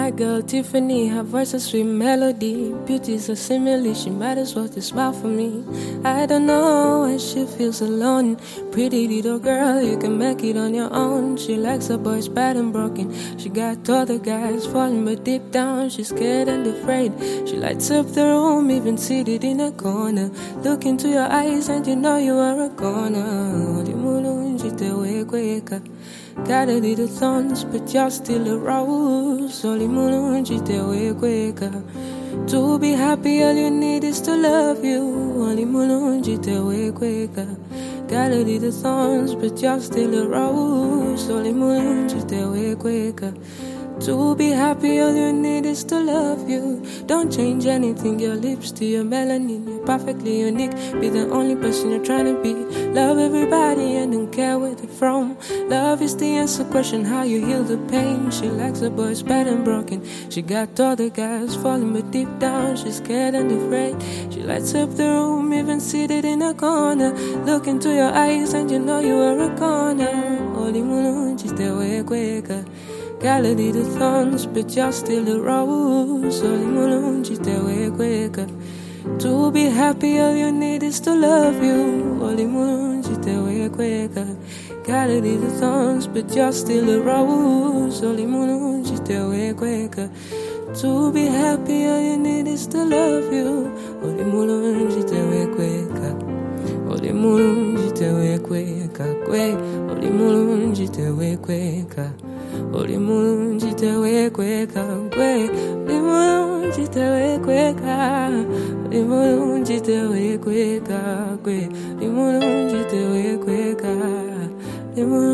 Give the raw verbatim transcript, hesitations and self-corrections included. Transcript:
My girl Tiffany, her voice a sweet melody. Beauty's a simile, she might as well just smile for me. I don't know why she feels alone. Pretty little girl, you can make it on your own. She likes her boys bad and broken. She got all the guys falling, but deep down she's scared and afraid. She lights up the room, even seated in a corner. Look into your eyes and you know you are a goner. Got a little thorns, but you're still a rose. To be happy, all you need is to love you. Got a little thorns, but you're still a rose. To be happy, all you need is to love you. Don't change anything, your lips to your melanin. You're perfectly unique, be the only person you're trying to be. Love everybody and don't care where they're from. Love is the answer question, how you heal the pain. She likes her boys bad and broken. She got all the guys falling, but deep down she's scared and afraid. She lights up the room, even seated in a corner. Look into your eyes and you know you are a goner. Got a little thorns, but you're still a rose. To be happy, all you need is to love you. Got a little thorns, but you're still a rose. To be happy, all you need is to love you. Oli mulungi tewekweka kwe, oli mulungi tewekweka, oli mulungi tewekweka kwe, oli mulungi tewekweka, oli mulungi tewekweka kwe, oli mulungi tewekweka, oli mulungi